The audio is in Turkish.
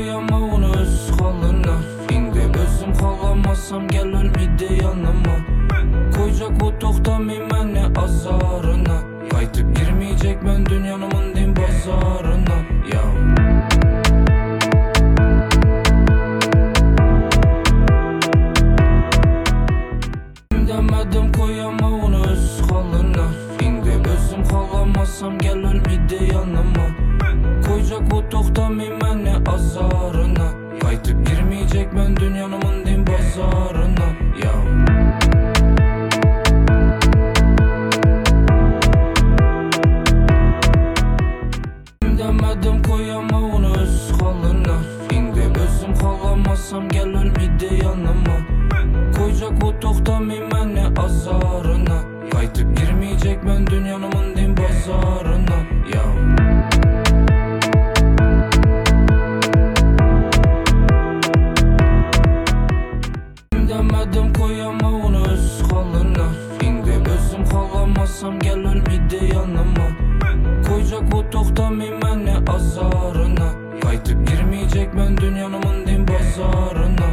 koyama onu öz halına. İndi özüm kalamasam gel ölmedi yanıma. Koyacak o toxtamayım məni azarına. Qaytıb girmeyecek ben dünyanımın din bazarına. Demedim koyama onu öz halına. İndi özüm kalamasam gel ölmedi yanıma. Koyacak o toxtamayım məni azarına. Qaytıb girmeyecek ben dünyanımın din bazarına. Demedim koyama onu öz halına. İndi özüm kalamasam gel ölmedi yanıma. Koyacak o toxtamayım məni azarına. Qaytıb girmeyecek ben dünyanımın din bazarına. Demedim koyama onu öz halına. İndi özüm kalamasam gel ölmedi yanıma. Koyacak o toxtamayım məni azarına. Qaytıb girmeyecek ben dünyanımın din bazarına.